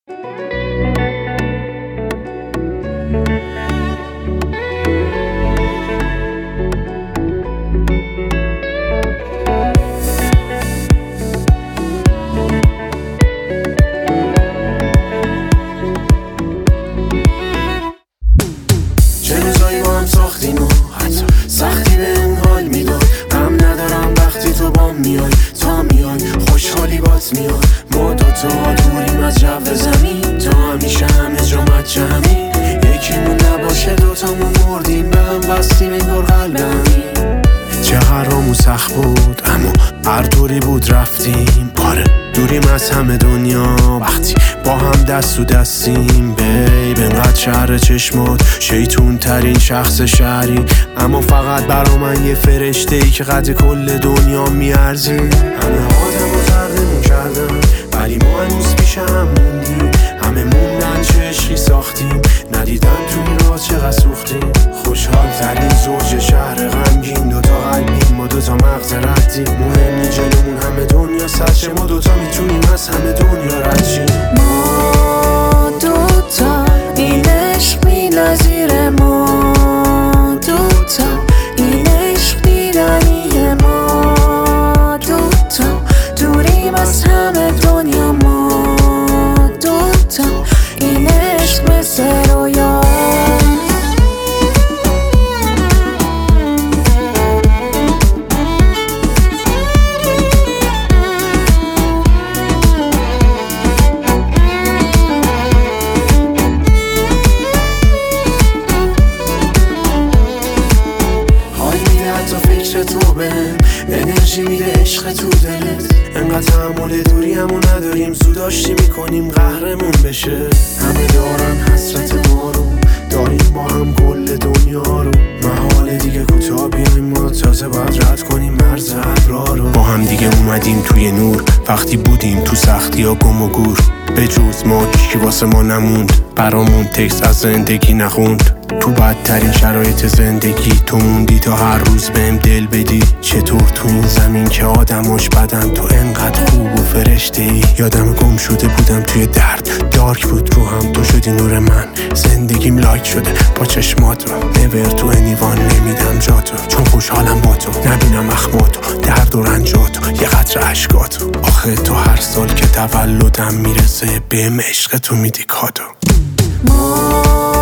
چه روزایی با هم ساختیم و حتی سختی به اون حال میداد. غم ندارم وقتی تو بام میای، تا میای خوشحالی بات میاد. ما دوتا دوریم از جو زمین، تا همیشه همه جا مجهمی. یکیمون نباشه دوتامون مردیم، به هم بستیم انگار قلبمی. چه حرامو سخت بود اما هر طوری بود رفتیم. آره دوریم از همه دنیا وقتی با هم دست تو دستیم. بیب انقدر شهر چشمات شیطون ترین شخص شهری، اما فقط برا من یه فرشته ای که قد کل دنیا میارزی. همه آدم و زردمون کردن ولی ما هنوز پیش هم موندیم. همه موندن چه عشقی ساختیم، ندیدن تو این راز چقدر سوختیم. خوشحال ترین زوج شهر غمگین، دوتا قلبیم ما دوتا مغز ردیم. مهم نی جلومون همه دنیا سرشه، ما دوتا میتونیم از همه دنیا رد شیم. ما دوتا این عشق بی نظیره، ما دوتا این عشق دیدنیه. ما دوتا دوریم از همه دنیا، ما دوتا این عشق مثل رویا. تو بهم انرژی میده عشق تو دلت. انقدر تحمل دوری همون نداریم، زوداشتی میکنیم قهرمون بشه. همه دارن حسرت ما رو، داریم با هم کل دنیا رو. محاله دیگه کوتاه بیایم، ما تازه باید رد کنیم مرز ابرا رو. با هم دیگه اومدیم توی نور وقتی بودیم تو سختی ها گم و گور. به جز ما هیچی واسه ما نموند، برامون تکست از زندگی نخوند. تو بدترین شرایط زندگی تو موندی تا هر روز بهم دل بدی. چطور تو این زمین که آدماش بدن تو انقدر خوب و فرشته ای. یادم گم شده بودم توی درد، دارک بود رو هم تو شدی نور من. زندگیم لایک شده با چشماتو، نور تو انیوان نمیدم جاتو. چون خوشحالم با تو، نبینم اخماتو، درد و رنجاتو، یه قطره عشقاتو. آخه تو هر سال که تولدم میرسه بهم عشق تو میدی کادو. ما